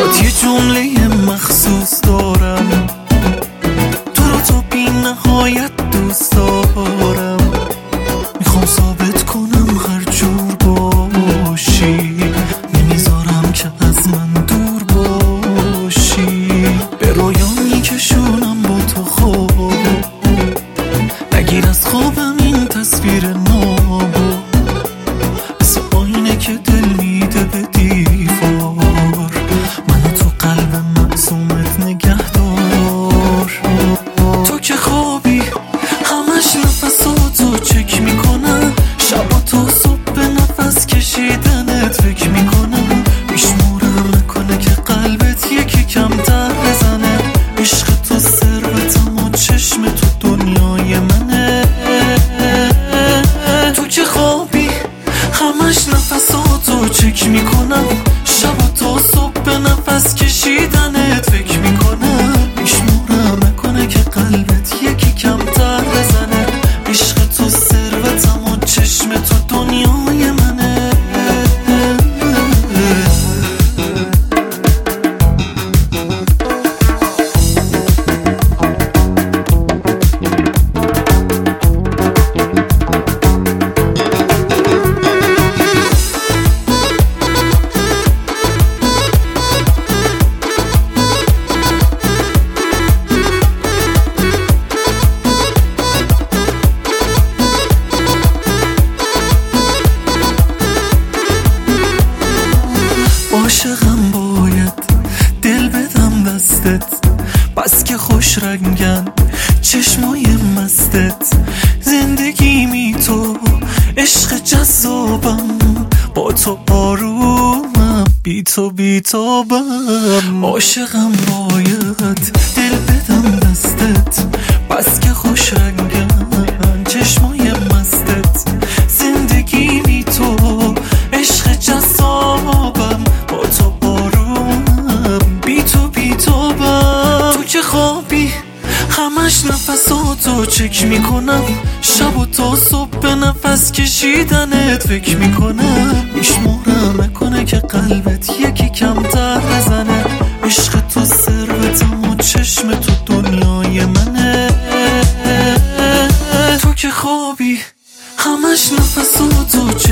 برات یه جمله مخصوص دارم، تو رو تا بی نهایت دوست دارم. میخوام ثابت کنم هر جور باشی، نمیذارم که از من دور باشی. به رویا میکشونم با تو خواب، نگیر از خوابم این تصویر نابو، مثل آینه که دل میده به دیوار. منو تو قلب معصومت نگه دار. تو که خوابی همش نفساتو چک میکنم، شبا تا صبح به نفس کشیدنت فکر میکنم. میشمورم نکنه که قلبت یکی کمتر بزنه. عشق تو ثروتم و چشم تو دنیای منه. تو که خوابی همش نفساتو چک میکنم، شبا تا صبح به نفس کشیدنت فکر میکنم. میشمورم نکنه که قلبت یکی کمتر بزنه. عشق تو ثروتم و چشم تو دنیای منه. عاشقم باید دل بدم دستت، بس که خوش رنگن چشمای مستت. زندگیمی تو عشق جذابم، با تو آرومم بی تو بیتابم. عاشقم باید دل بدم دستت، بس که خوش رنگن چشمای مستت. زندگیمی تو عشق جذابم، با تو آرومم بی تو بیتابم. تو که خوابی همش نفساتو چک میکنم، شب و تا صبح به نفس کشیدنت فکر میکنم. میشمورم نکنه که قلبت یکی کمتر بزنه. عشق تو ثروتم و چشم تو دنیای منه. تو که خوابی همش نفساتو